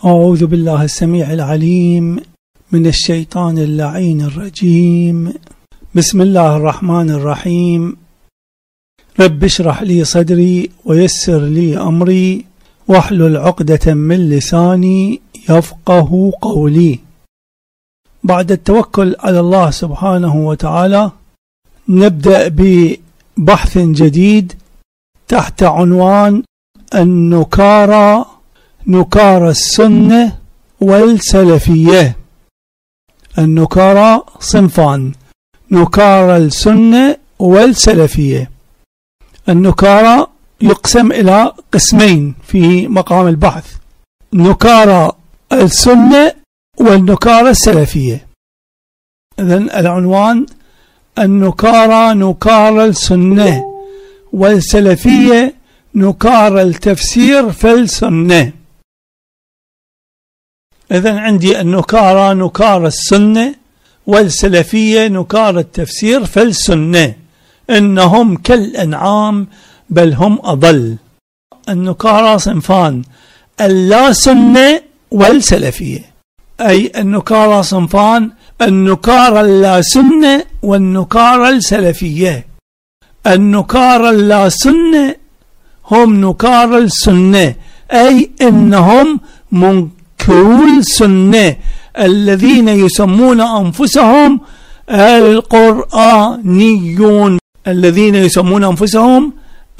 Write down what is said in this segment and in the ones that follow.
أعوذ بالله السميع العليم من الشيطان اللعين الرجيم. بسم الله الرحمن الرحيم. رب اشرح لي صدري ويسر لي أمري واحلل عقدة من لساني يفقه قولي. بعد التوكل على الله سبحانه وتعالى نبدأ ببحث جديد تحت عنوان النكارى، نكارى السنة والسلفية. النكارى صنفان: نكارى السنة والسلفية. النكارى يقسم إلى قسمين في مقام البحث: نكارى السنة والنكارى السلفية. إذن العنوان النكارى نكارى السنة والسلفية نكارى التفسير في السنة. إذن عندي النكارى نكارى السنة والسلفية نكارى التفسير في السنة، إنهم كالأنعام بل هم أضل. النكارى صنفان: اللا سنة والسلفية، أي النكارى صنفان: النكارى اللا سنة والنكارى السلفية. النكارى اللا سنة هم نكارى السنة، أي إنهم منكرو السنة الذين يسمون أنفسهم القرآنيون، الذين يسمون أنفسهم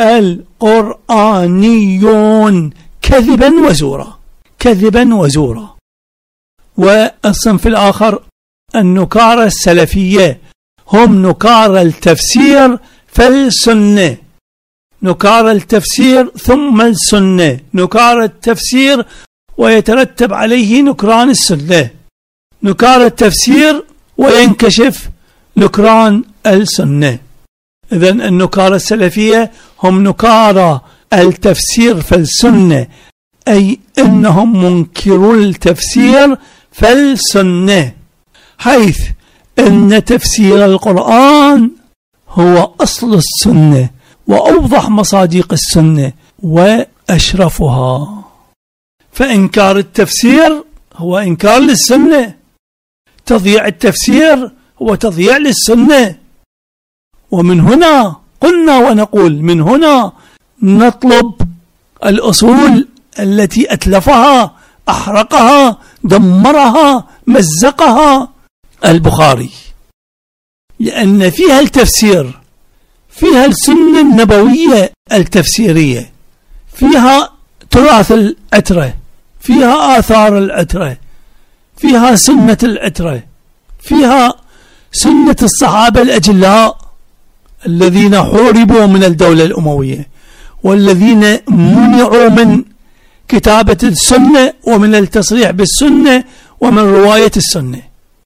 القرآنيون كذبا وزورا، كذبا وزورا. والصنف الآخر النكارى السلفية، هم نكارى التفسير في السنة، نكارى التفسير ثم السنة، نكارى التفسير ويترتب عليه نكران السنة، نكارى التفسير وينكشف نكران السنة. إذن النكارى السلفية هم نكارى التفسير في السنة، أي إنهم منكروا التفسير في السنة، حيث إن تفسير القرآن هو أصل السنة وأوضح مصادق السنة وأشرفها. فإنكار التفسير هو إنكار للسنة، تضييع التفسير هو تضييع للسنة. ومن هنا قلنا ونقول، من هنا نطلب الأصول التي أتلفها، أحرقها، دمرها، مزقها البخاري، لأن فيها التفسير، فيها السنة النبوية التفسيرية، فيها تراث العترة، فيها آثار العترة، فيها سنة العترة، فيها سنة الصحابة الأجلاء الذين حوربوا من الدولة الأموية والذين منعوا من كتابة السنة ومن التصريح بالسنة ومن رواية السنة.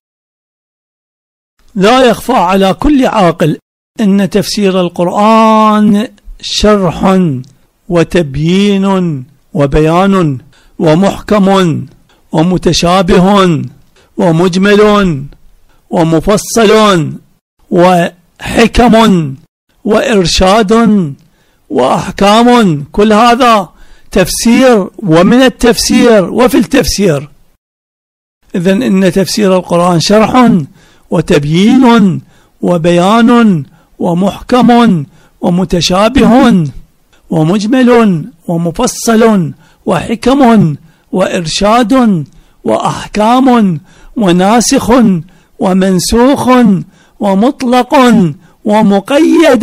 لا يخفى على كل عاقل أن تفسير القرآن شرح وتبيين وبيان ومحكم ومتشابه ومجمل ومفصل وحكم وإرشاد وأحكام، كل هذا تفسير ومن التفسير وفي التفسير. إذن إن تفسير القرآن شرح وتبيين وبيان ومحكم ومتشابه ومجمل ومفصل وحكم وإرشاد وأحكام وناسخ ومنسوخ ومطلق ومقيد.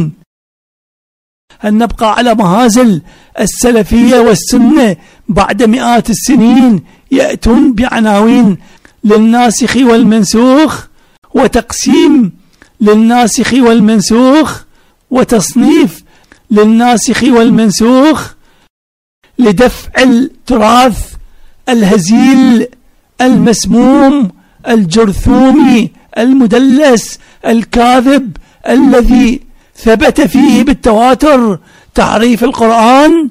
هل نبقى على مهازل السلفية والسنة بعد مئات السنين يأتون بعناوين للناسخ والمنسوخ وتقسيم للناسخ والمنسوخ وتصنيف للناسخ والمنسوخ لدفع التراث الهزيل المسموم الجرثومي المدلس الكاذب الذي ثبت فيه بالتواتر تحريف القرآن؟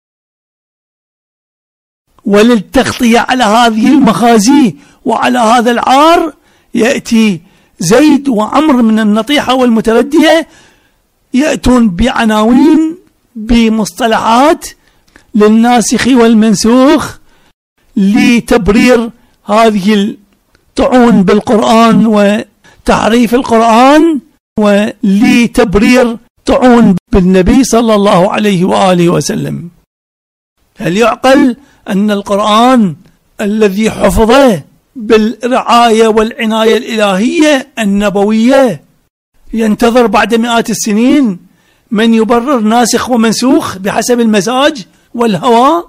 وللتغطية على هذه المخازي وعلى هذا العار يأتي زيد وعمر من النطيحة والمتردية يأتون بعناوين بمصطلحات للناسخ والمنسوخ لتبرير هذه الطعون بالقرآن وتحريف القرآن، ولتبرير طعون بالنبي صلى الله عليه وآله وسلم. هل يعقل أن القرآن الذي حفظه بالرعاية والعناية الإلهية النبوية ينتظر بعد مئات السنين من يبرر ناسخ ومنسوخ بحسب المزاج والهوى؟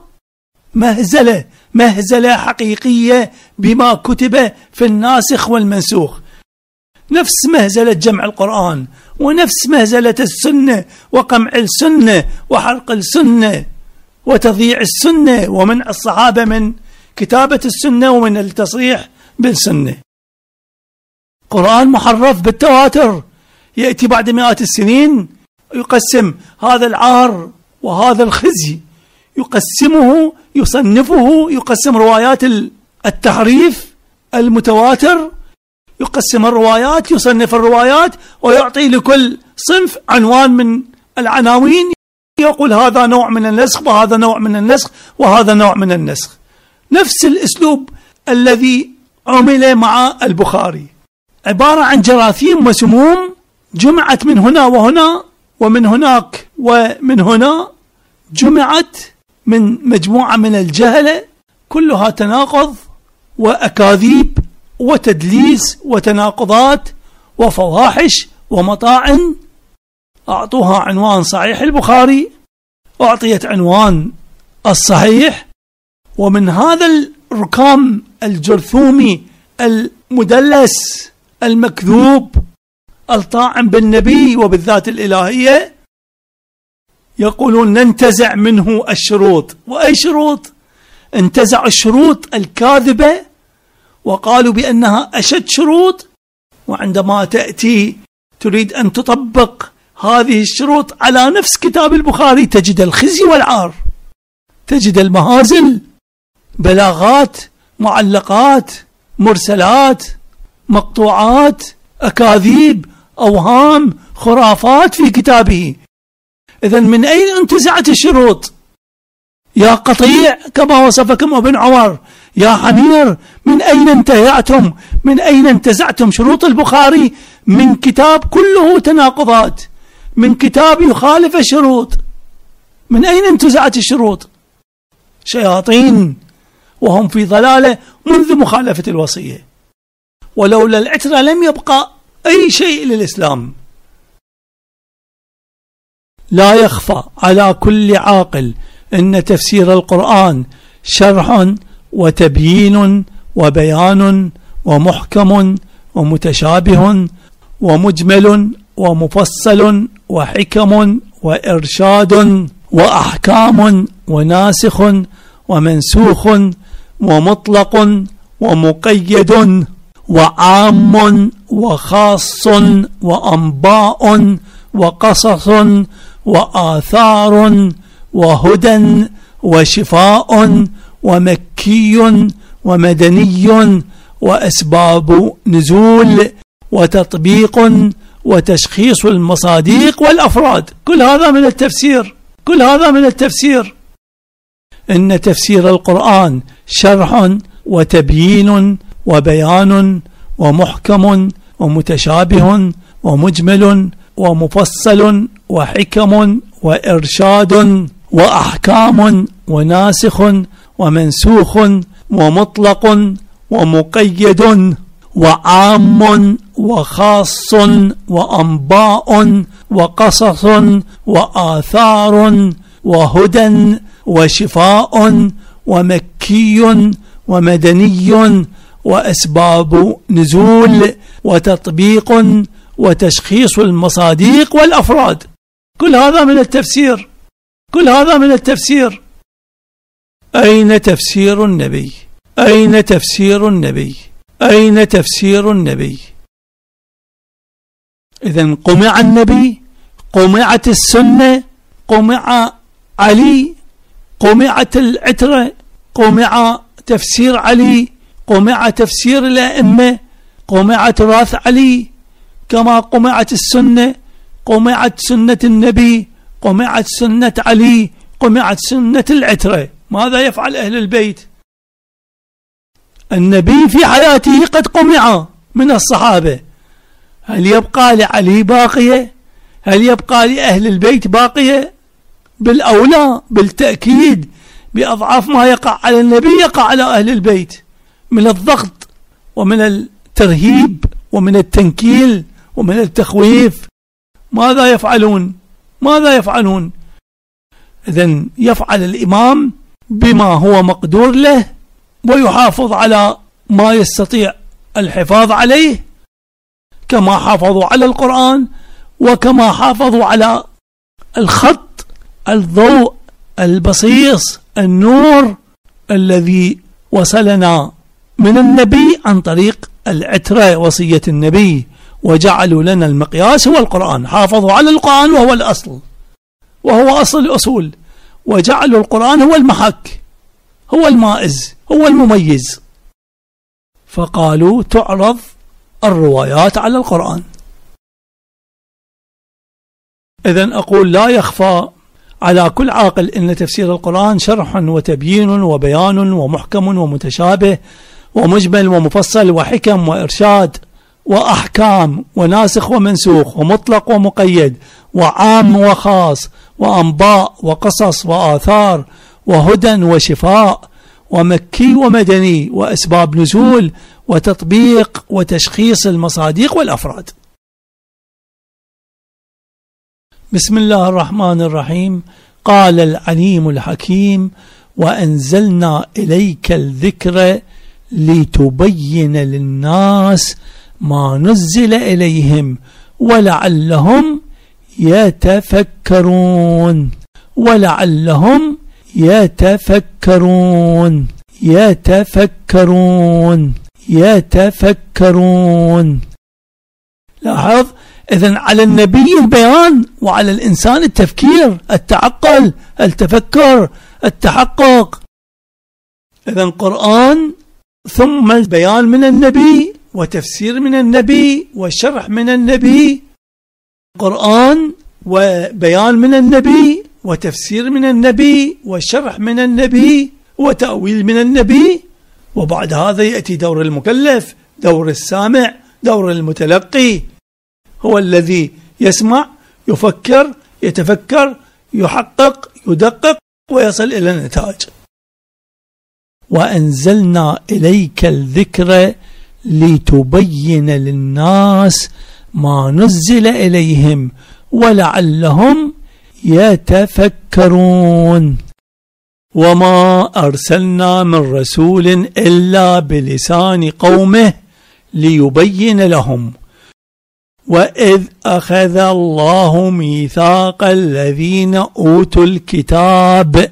مهزلة حقيقية بما كتب في الناسخ والمنسوخ، نفس مهزلة جمع القرآن، ونفس مهزلة السنة وقمع السنة وحرق السنة وتضييع السنة ومنع الصحابة من كتابة السنة ومن التصريح بالسنة. قرآن محرف بالتواتر يأتي بعد مئات السنين يقسم هذا العار وهذا الخزي، يصنفه، يقسم روايات التحريف المتواتر، يقسم الروايات، يصنف الروايات، ويعطي لكل صنف عنوان من العناوين، يقول هذا نوع من النسخ وهذا نوع من النسخ وهذا نوع من النسخ. نفس الأسلوب الذي عمل مع البخاري، عبارة عن جراثيم وسموم جمعت من هنا وهنا ومن هناك ومن هنا، جمعت من مجموعة من الجهلة، كلها تناقض وأكاذيب وتدليس وتناقضات وفواحش ومطاعن. أعطوها عنوان صحيح البخاري، أعطيت عنوان الصحيح، ومن هذا الركام الجرثومي المدلس المكذوب الطاعن بالنبي وبالذات الإلهية يقولون ننتزع منه الشروط. وأي شروط؟ انتزعوا الشروط الكاذبة وقالوا بأنها أشد شروط، وعندما تأتي تريد أن تطبق هذه الشروط على نفس كتاب البخاري تجد الخزي والعار، تجد المهازل، بلاغات، معلقات، مرسلات، مقطوعات، أكاذيب، أوهام، خرافات في كتابه. إذن من أين انتزعت الشروط؟ يا قطيع كما وصفكم ابن عمر، يا حمير من أين انتزعتم؟ من أين انتزعتم شروط البخاري؟ من كتاب كله تناقضات، من كتاب يخالف الشروط. من أين انتزعت الشروط؟ شياطين وهم في ضلالة منذ مخالفة الوصية، ولولا العترة لم يبقى أي شيء للإسلام. لا يخفى على كل عاقل أن تفسير القرآن شرح وتبيين وبيان ومحكم ومتشابه ومجمل ومفصل وحكم وإرشاد وأحكام وناسخ ومنسوخ ومطلق ومقيد وعام وخاص وأنباء وقصص وآثار وهدى وشفاء ومكي ومدني وأسباب نزول وتطبيق وتشخيص المصادق والأفراد. كل هذا من التفسير، كل هذا من التفسير. إن تفسير القرآن شرح وتبيين وبيان ومحكم ومتشابه ومجمل ومفصل وحكم وإرشاد وأحكام وناسخ ومنسوخ ومطلق ومقيد وعام وخاص وأنباء وقصص وآثار وهدى وشفاء ومكي ومدني وأسباب نزول وتطبيق وتشخيص المصادق والأفراد. كل هذا من التفسير، كل هذا من التفسير. أين تفسير النبي؟ أين تفسير النبي؟ أين تفسير النبي؟ إذن قمع النبي، قمعت السنة، قمع علي، قمعت العترة، قمع تفسير علي، قمع تفسير الأئمة، قمع تراث علي، كما قمعت السنة، قمعت سنة النبي، قمعت سنة علي، قمعت سنة العترة. ماذا يفعل أهل البيت؟ النبي في حياته قد قمع من الصحابة، هل يبقى لعلي باقية؟ هل يبقى لأهل البيت باقية؟ بالأولى بالتأكيد بأضعاف ما يقع على النبي يقع على أهل البيت من الضغط ومن الترهيب ومن التنكيل ومن التخويف. ماذا يفعلون؟ ماذا يفعلون؟ إذن يفعل الإمام بما هو مقدور له ويحافظ على ما يستطيع الحفاظ عليه، كما حافظوا على القرآن وكما حافظوا على الخط، الضوء، البصيص، النور الذي وصلنا من النبي عن طريق العترة، وصية النبي، وجعلوا لنا المقياس هو القرآن. حافظوا على القرآن وهو الأصل وهو أصل الأصول، وجعلوا القرآن هو المحك، هو المائز، هو المميز. فقالوا تعرض الروايات على القرآن. إذن أقول لا يخفى على كل عاقل أن تفسير القرآن شرح وتبيين وبيان ومحكم ومتشابه ومجمل ومفصل وحكم وإرشاد وأحكام وناسخ ومنسوخ ومطلق ومقيد وعام وخاص وأنباء وقصص وآثار وهدى وشفاء ومكي ومدني وأسباب نزول وتطبيق وتشخيص المصادق والأفراد. بسم الله الرحمن الرحيم. قال العليم الحكيم: وأنزلنا إليك الذكر لتبين للناس ما نزل إليهم ولعلهم يتفكرون. ولعلهم يتفكرون. يتفكرون. يتفكرون. لاحظ، إذن على النبي البيان وعلى الإنسان التفكير، التعقل، التفكر، التحقق. إذن قرآن ثم البيان من النبي وتفسير من النبي وشرح من النبي. قرآن وبيان من النبي وتفسير من النبي وشرح من النبي وتأويل من النبي. وبعد هذا يأتي دور المكلف، دور السامع، دور المتلقي، هو الذي يسمع، يفكر، يتفكر، يحقق، يدقق ويصل إلى النتائج. وأنزلنا إليك الذكر لتبين للناس ما نزل إليهم ولعلهم يتفكرون. وما أرسلنا من رسول إلا بلسان قومه ليبين لهم. وإذ أخذ الله ميثاق الذين أوتوا الكتاب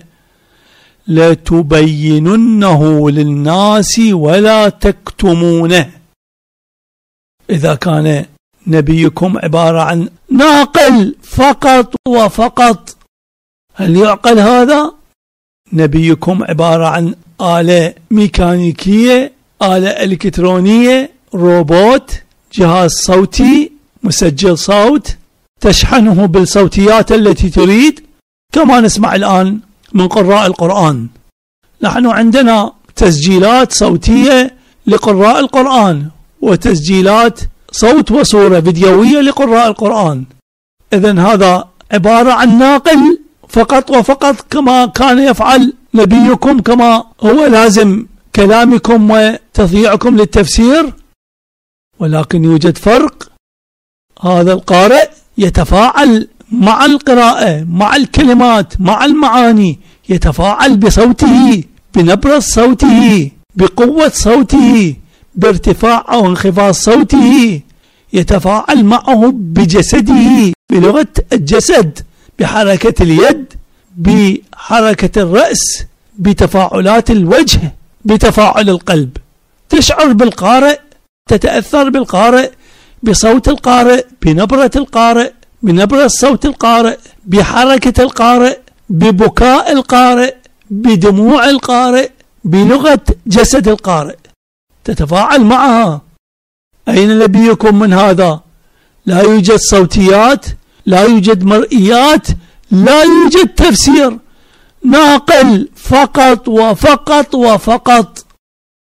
لتبيننه للناس ولا تكتمونه. إذا كان نبيكم عبارة عن ناقل فقط وفقط، هل يعقل هذا؟ نبيكم عبارة عن آلة ميكانيكية، آلة إلكترونية، روبوت، جهاز صوتي، مسجل صوت، تشحنه بالصوتيات التي تريد، كما نسمع الآن من قراء القرآن. نحن عندنا تسجيلات صوتية لقراء القرآن وتسجيلات صوت وصورة فيديوية لقراء القرآن. إذن هذا عبارة عن ناقل فقط وفقط كما كان يفعل نبيكم، كما هو لازم كلامكم وتضييعكم للتفسير. ولكن يوجد فرق، هذا القارئ يتفاعل مع القراءة، مع الكلمات، مع المعاني، يتفاعل بصوته، بنبرة صوته، بقوة صوته، بارتفاع أو انخفاض صوته، يتفاعل معه بجسده، بلغة الجسد، بحركة اليد، بحركة الرأس، بتفاعلات الوجه، بتفاعل القلب. تشعر بالقارئ، تتأثر بالقارئ، بصوت القارئ، بنبرة القارئ، بنبرة صوت القارئ، بحركة القارئ، ببكاء القارئ، بدموع القارئ، بلغة جسد القارئ، تتفاعل معها. أين نبيكم من هذا؟ لا يوجد صوتيات، لا يوجد مرئيات، لا يوجد تفسير، ناقل فقط وفقط وفقط.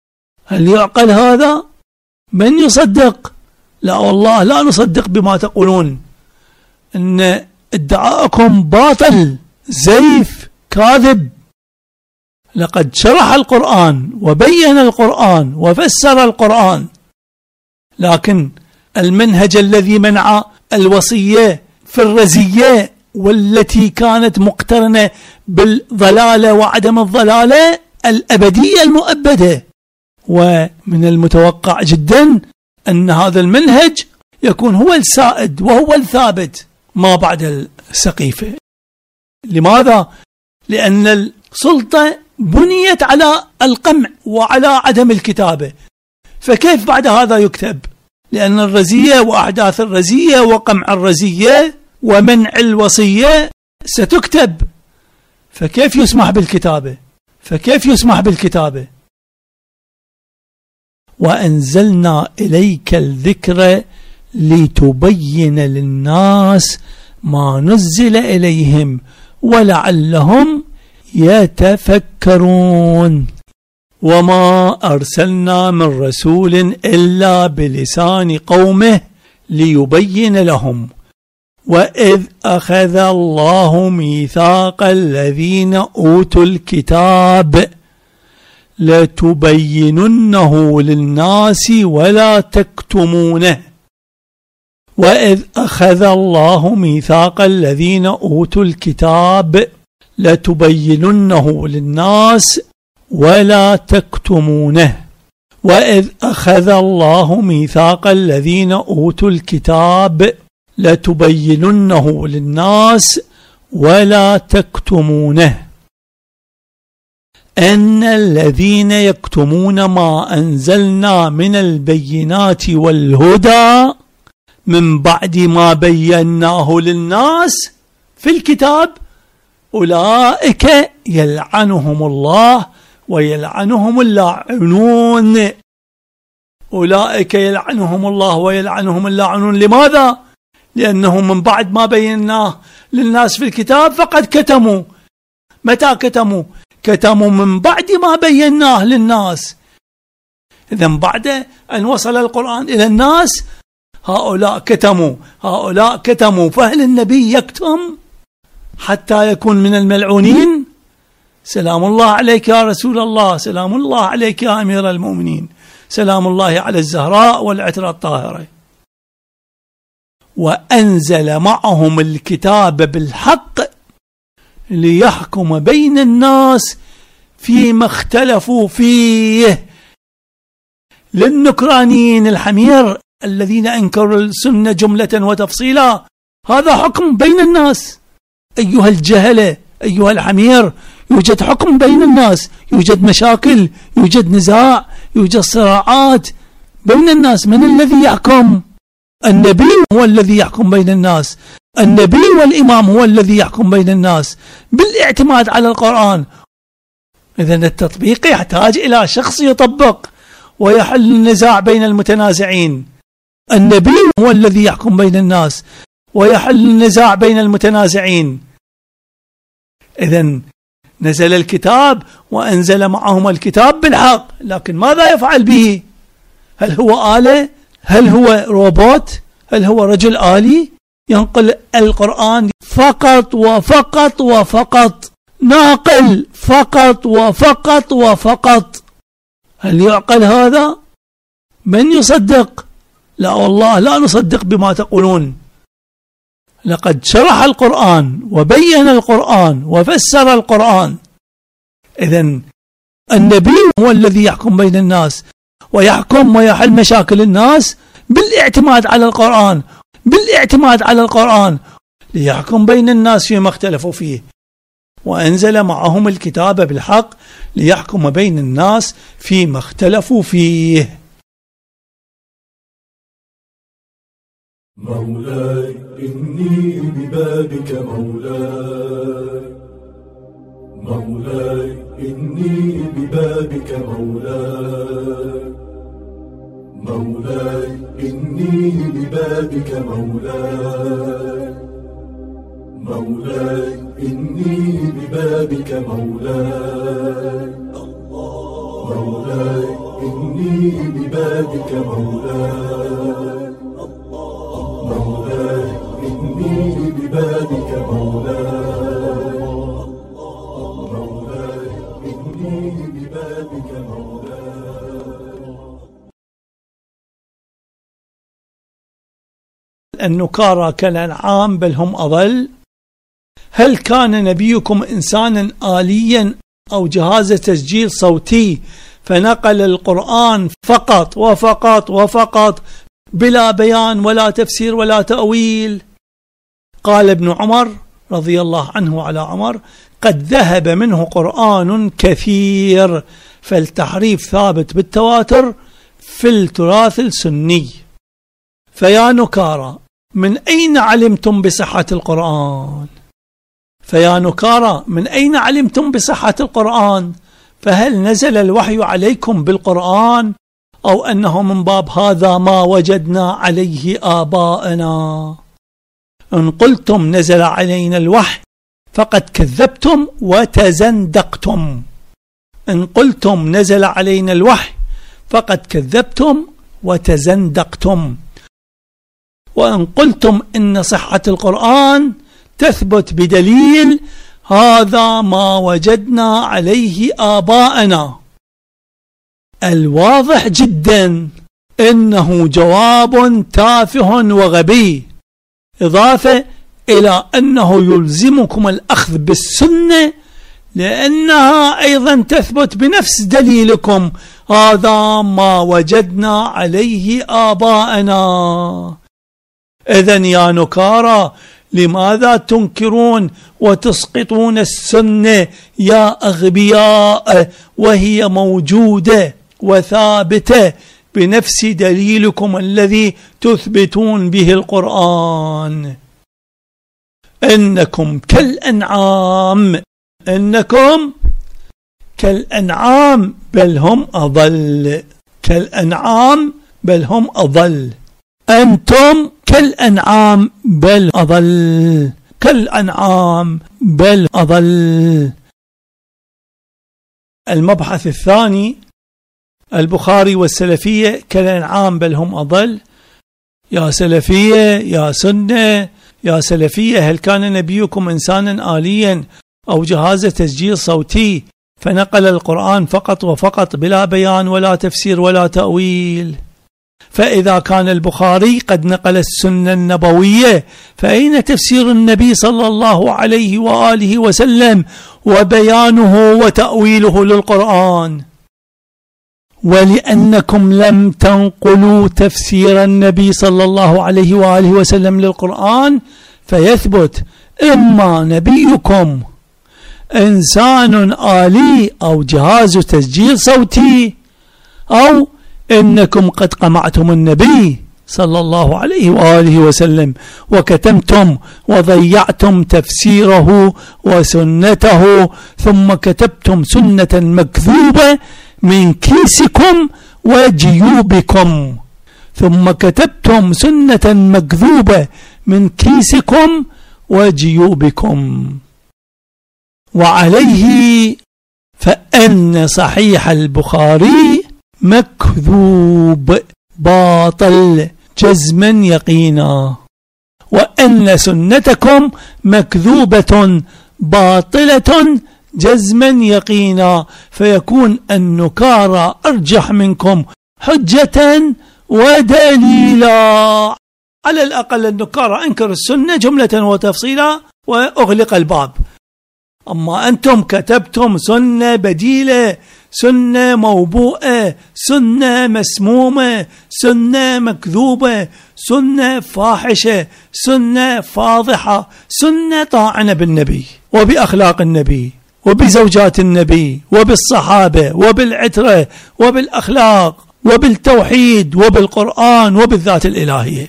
هل يعقل هذا؟ من يصدق؟ لا والله لا نصدق بما تقولون، إن ادعاءكم باطل زيف كاذب. لقد شرح القرآن وبين القرآن وفسر القرآن، لكن المنهج الذي منع الوصية في الرزية والتي كانت مقترنة بالضلالة وعدم الضلالة الأبدية المؤبدة، ومن المتوقع جدا أن هذا المنهج يكون هو السائد وهو الثابت ما بعد السقيفة. لماذا؟ لأن السلطة بنيت على القمع وعلى عدم الكتابة، فكيف بعد هذا يكتب؟ لأن الرزية وأحداث الرزية وقمع الرزية ومنع الوصية ستكتب، فكيف يسمح بالكتابة؟ فكيف يسمح بالكتابة؟ وأنزلنا إليك الذكر لتبين للناس ما نزل إليهم ولعلهم يتفكرون. وما أرسلنا من رسول إلا بلسان قومه ليبين لهم وإذ أخذ الله ميثاق الذين أوتوا الكتاب لتبيننه للناس ولا تكتمونه. وإذ أخذ الله ميثاق الذين أوتوا الكتاب لتبيننه للناس ولا تكتمونه. وإذ أخذ الله ميثاق الذين أوتوا الكتاب لتبيننه للناس ولا تكتمونه. أن الذين يكتمون ما أنزلنا من البينات والهدى من بعد ما بيناه للناس في الكتاب أولئك يلعنهم الله ويلعنهم اللاعنون. أولئك يلعنهم الله ويلعنهم اللاعنون. لماذا؟ لأنهم من بعد ما بيناه للناس في الكتاب فقد كتموا. متى كتموا؟ كتموا من بعد ما بيناه للناس. إذن بعد أن وصل القرآن إلى الناس هؤلاء كتموا، هؤلاء كتموا. فهل النبي يكتم حتى يكون من الملعونين؟ سلام الله عليك يا رسول الله، سلام الله عليك يا أمير المؤمنين، سلام الله على الزهراء والعترة الطاهرة. وأنزل معهم الكتاب بالحق ليحكم بين الناس فيما اختلفوا فيه. للنكرانيين الحمير الذين أنكروا السنة جملة وتفصيلا، هذا حكم بين الناس. أيها الجهلة، أيها الحمير، يوجد حكم بين الناس، يوجد مشاكل، يوجد نزاع، يوجد صراعات بين الناس. من الذي يحكم؟ النبي هو الذي يحكم بين الناس. النبي والإمام هو الذي يحكم بين الناس بالاعتماد على القرآن. إذن التطبيق يحتاج إلى شخص يطبق ويحل النزاع بين المتنازعين. النبي هو الذي يحكم بين الناس ويحل النزاع بين المتنازعين. إذن نزل الكتاب وأنزل معهم الكتاب بالحق، لكن ماذا يفعل به؟ هل هو آلة؟ هل هو روبوت؟ هل هو رجل آلي ينقل القرآن فقط وفقط وفقط، ناقل فقط وفقط وفقط؟ هل يعقل هذا؟ من يصدق؟ لا والله لا نصدق بما تقولون. لقد شرح القرآن وبين القرآن وفسر القرآن. إذن النبي هو الذي يحكم بين الناس ويحكم ويحل مشاكل الناس بالاعتماد على القرآن، بالاعتماد على القرآن ليحكم بين الناس فيما اختلفوا فيه. وأنزل معهم الكتاب بالحق ليحكم بين الناس فيما اختلفوا فيه. مولاي إني ببابك مولاي، مولاي إني ببابك مولاي، مولاي إني ببابك مولاي، مولاي إني ببابك مولاي، مولاي إني ببابك مولاي، مولاي إني ببابك مولاي، مولاي إني ببابك مولاي. النكارى كالأنعام بل هم أضل. هل كان نبيكم إنسانا آليا أو جهاز تسجيل صوتي فنقل القرآن فقط وفقط وفقط بلا بيان ولا تفسير ولا تأويل؟ قال ابن عمر رضي الله عنه على عمر: قد ذهب منه قرآن كثير، فالتحريف ثابت بالتواتر في التراث السني. فيا نكارى، من أين علمتم بصحة القرآن؟ فيا نكارى، من أين علمتم بصحة القرآن؟ فهل نزل الوحي عليكم بالقرآن، أو أنه من باب هذا ما وجدنا عليه آباءنا؟ إن قلتم نزل علينا الوحي فقد كذبتم وتزندقتم. إن قلتم نزل علينا الوحي فقد كذبتم وتزندقتم. وإن قلتم إن صحة القرآن تثبت بدليل، هذا ما وجدنا عليه آباءنا. الواضح جدا إنه جواب تافه وغبي، إضافة إلى أنه يلزمكم الأخذ بالسنة لأنها أيضا تثبت بنفس دليلكم، هذا ما وجدنا عليه آباءنا. إذن يا نكارى، لماذا تنكرون وتسقطون السنة يا أغبياء وهي موجودة وثابتة بنفس دليلكم الذي تثبتون به القرآن؟ إنكم كالأنعام، إنكم كالأنعام بل هم أضل، كالأنعام بل هم أضل. أنتم كالأنعام بل أضل، كالأنعام بل أضل. المبحث الثاني: البخاري والسلفية كالأنعام بل هم أضل. يا سلفية يا سنة، يا سلفية، هل كان نبيكم إنسانا آليا أو جهاز تسجيل صوتي فنقل القرآن فقط وفقط بلا بيان ولا تفسير ولا تأويل؟ فإذا كان البخاري قد نقل السنة النبوية، فأين تفسير النبي صلى الله عليه وآله وسلم وبيانه وتأويله للقرآن؟ ولأنكم لم تنقلوا تفسير النبي صلى الله عليه وآله وسلم للقرآن، فيثبت إما نبيكم إنسان آلي أو جهاز تسجيل صوتي، أو إنكم قد قمعتم النبي صلى الله عليه وآله وسلم وكتمتم وضيعتم تفسيره وسنته، ثم كتبتم سنة مكذوبة من كيسكم وجيوبكم، ثم كتبتم سنة مكذوبة من كيسكم وجيوبكم. وعليه فإن صحيح البخاري مكذوب باطل جزما يقينا، وأن سنتكم مكذوبة باطلة جزما يقينا، فيكون النكارى أرجح منكم حجة ودليلا. على الأقل النكارى أنكر السنة جملة وتفصيلا وأغلق الباب. أما أنتم كتبتم سنة بديلة، سنة موبوءة، سنة مسمومة، سنة مكذوبة، سنة فاحشة، سنة فاضحة، سنة طاعنة بالنبي وبأخلاق النبي وبزوجات النبي وبالصحابة وبالعترة وبالأخلاق وبالتوحيد وبالقرآن وبالذات الإلهية.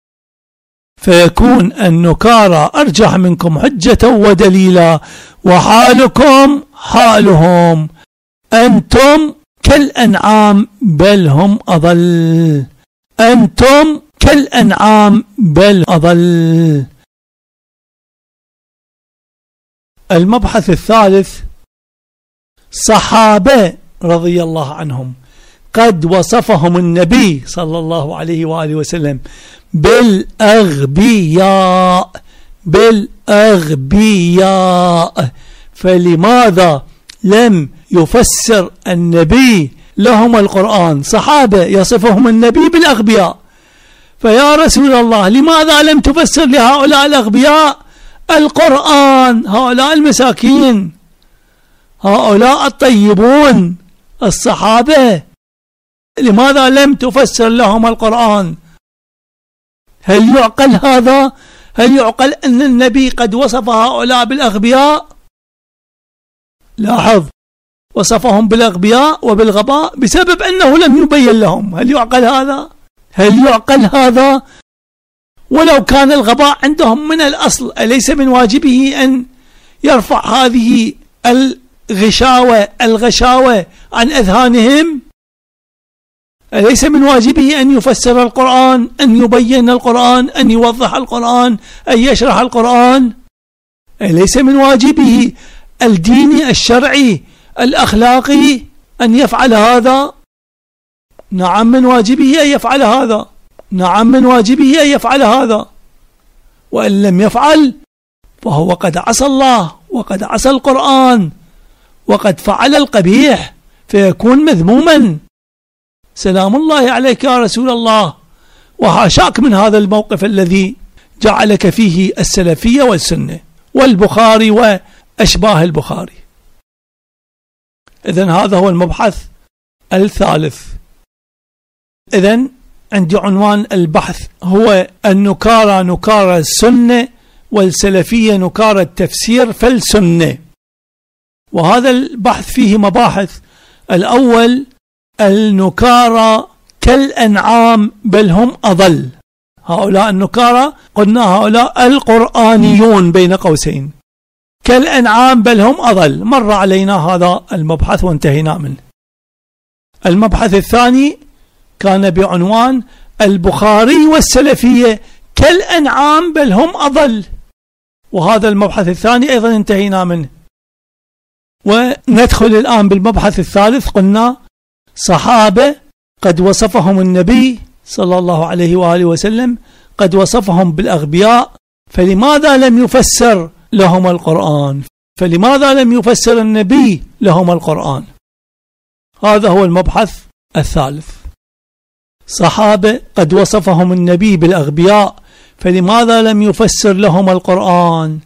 فيكون النكارى أرجح منكم حجة ودليلا، وحالكم حالهم، أنتم كالأنعام بل هم أضل، أنتم كالأنعام بل أضل. المبحث الثالث: صحابة رضي الله عنهم قد وصفهم النبي صلى الله عليه وآله وسلم بالأغبياء، فلماذا لم يفسر النبي لهم القرآن؟ صحابة يصفهم النبي بالأغبياء، فيا رسول الله لماذا لم تفسر لهؤلاء الأغبياء القرآن؟ هؤلاء المساكين، هؤلاء الطيبون الصحابة، لماذا لم تفسر لهم القرآن؟ هل يعقل هذا؟ هل يعقل أن النبي قد وصف هؤلاء بالأغبياء؟ لاحظ، وصفهم بالأغبياء وبالغباء بسبب أنه لم يبين لهم. هل يعقل هذا؟ هل يعقل هذا؟ ولو كان الغباء عندهم من الأصل، أليس من واجبه أن يرفع هذه الغشاوة عن أذهانهم؟ أليس من واجبه أن يفسر القرآن، أن يبين القرآن، أن يوضح القرآن، أن يشرح القرآن؟ أليس من واجبه الديني الشرعي الأخلاقي أن يفعل هذا؟ نعم من واجبه أن يفعل هذا، نعم من واجبه أن يفعل هذا، وإن لم يفعل فهو قد عصى الله وقد عصى القرآن وقد فعل القبيح، فيكون مذموما. سلام الله عليك يا رسول الله، وحاشاك من هذا الموقف الذي جعلك فيه السلفية والسنة والبخاري وأشباه البخاري. إذن هذا هو المبحث الثالث. إذن عندي عنوان البحث هو النكارة نكارة السنة، والسلفية نكارة التفسير فالسنة. وهذا البحث فيه مباحث. الأول، النكارة كالأنعام بل هم أضل. هؤلاء النكارة قلنا هؤلاء القرآنيون بين قوسين، كالأنعام بل هم أضل. مر علينا هذا المبحث وانتهينا منه. المبحث الثاني كان بعنوان البخاري والسلفية كالأنعام بل هم أضل، وهذا المبحث الثاني أيضا انتهينا منه. وندخل الآن بالمبحث الثالث. قلنا صحابة قد وصفهم النبي صلى الله عليه وآله وسلم، قد وصفهم بالأغبياء، فلماذا لم يفسر لهم القرآن؟ فلماذا لم يفسر النبي لهم القرآن؟ هذا هو المبحث الثالث. صحابة قد وصفهم النبي بالأغبياء، فلماذا لم يفسر لهم القرآن؟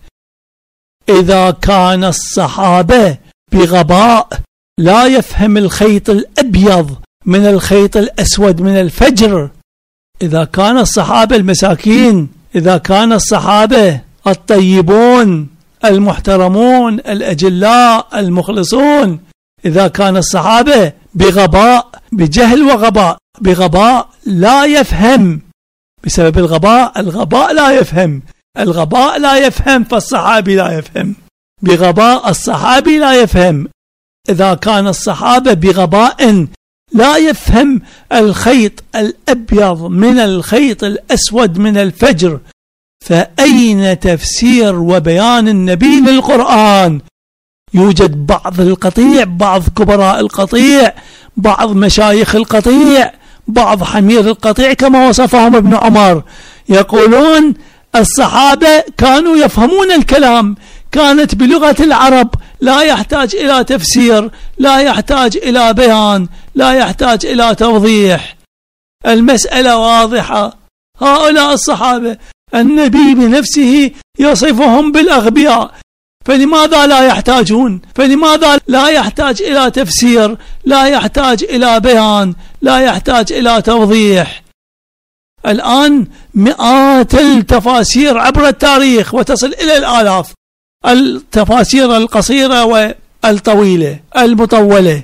إذا كان الصحابة بغباء لا يفهم الخيط الأبيض من الخيط الأسود من الفجر، إذا كان الصحابة المساكين، إذا كان الصحابة الطيبون المحترمون الأجلاء المخلصون، إذا كان الصحابة بغباء، بجهل وغباء، بغباء لا يفهم، بسبب الغباء لا يفهم، الغباء لا يفهم، فالصحابي لا يفهم، بغباء الصحابي لا يفهم. إذا كان الصحابة بغباء لا يفهم الخيط الأبيض من الخيط الأسود من الفجر، فأين تفسير وبيان النبي للقرآن؟ يوجد بعض القطيع، بعض كبراء القطيع، بعض مشايخ القطيع، بعض حمير القطيع كما وصفهم ابن عمر، يقولون الصحابة كانوا يفهمون الكلام، كانت بلغة العرب، لا يحتاج إلى تفسير، لا يحتاج إلى بيان، لا يحتاج إلى توضيح، المسألة واضحة. هؤلاء الصحابة النبي بنفسه يصفهم بالأغبياء، فلماذا لا يحتاجون؟ فلماذا لا يحتاج إلى تفسير، لا يحتاج إلى بيان، لا يحتاج إلى توضيح؟ الآن مئات التفاسير عبر التاريخ وتصل إلى الآلاف، التفاسير القصيرة والطويلة المطولة،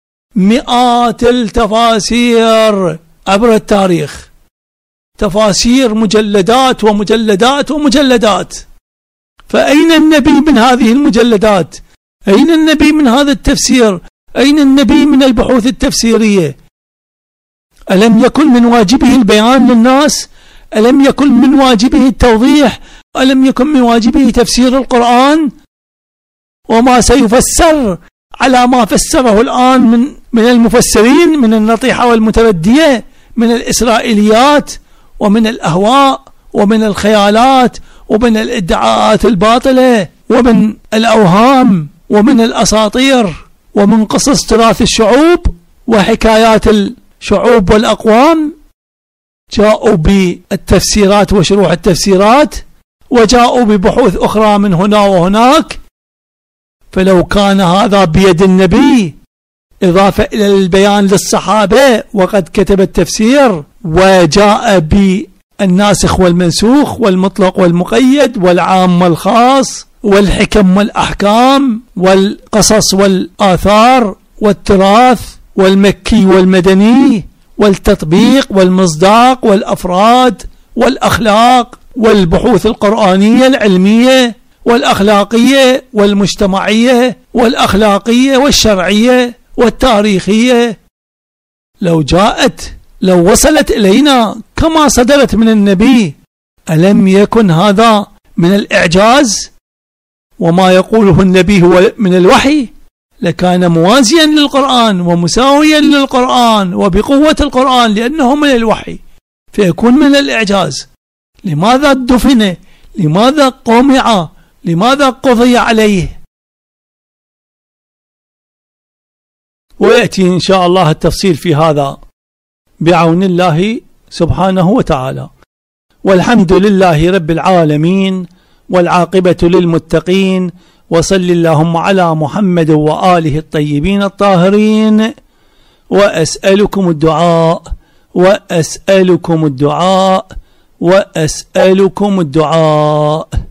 مئات التفاسير عبر التاريخ، تفاسير مجلدات ومجلدات ومجلدات. فأين النبي من هذه المجلدات؟ أين النبي من هذا التفسير؟ أين النبي من البحوث التفسيرية؟ ألم يكن من واجبه البيان للناس؟ ألم يكن من واجبه التوضيح؟ ألم يكن من واجبه تفسير القرآن؟ وما سيفسر على ما فسره الآن من من المفسرين من النطيحة والمتردية، من الإسرائيليات ومن الأهواء ومن الخيالات ومن الادعاءات الباطلة ومن الأوهام ومن الأساطير ومن قصص تراث الشعوب وحكايات الشعوب والأقوام. جاءوا بالتفسيرات وشروح التفسيرات، وجاءوا ببحوث أخرى من هنا وهناك. فلو كان هذا بيد النبي إضافة إلى البيان للصحابة وقد كتب التفسير وجاء بالناسخ والمنسوخ والمطلق والمقيد والعام والخاص والحكم والأحكام والقصص والآثار والتراث والمكي والمدني والتطبيق والمصداق والأفراد والأخلاق والبحوث القرآنية العلمية والأخلاقية والمجتمعية والأخلاقية والشرعية والتاريخية، لو وصلت إلينا كما صدرت من النبي، ألم يكن هذا من الإعجاز؟ وما يقوله النبي هو من الوحي، لكان موازيا للقرآن ومساويا للقرآن وبقوة القرآن لأنه من الوحي، فيكون من الإعجاز. لماذا دفن؟ لماذا قمع؟ لماذا قضي عليه؟ ويأتي إن شاء الله التفصيل في هذا بعون الله سبحانه وتعالى. والحمد لله رب العالمين، والعاقبة للمتقين، وصل اللهم على محمد وآله الطيبين الطاهرين. وأسألكم الدعاء وأسألكم الدعاء وأسألكم الدعاء.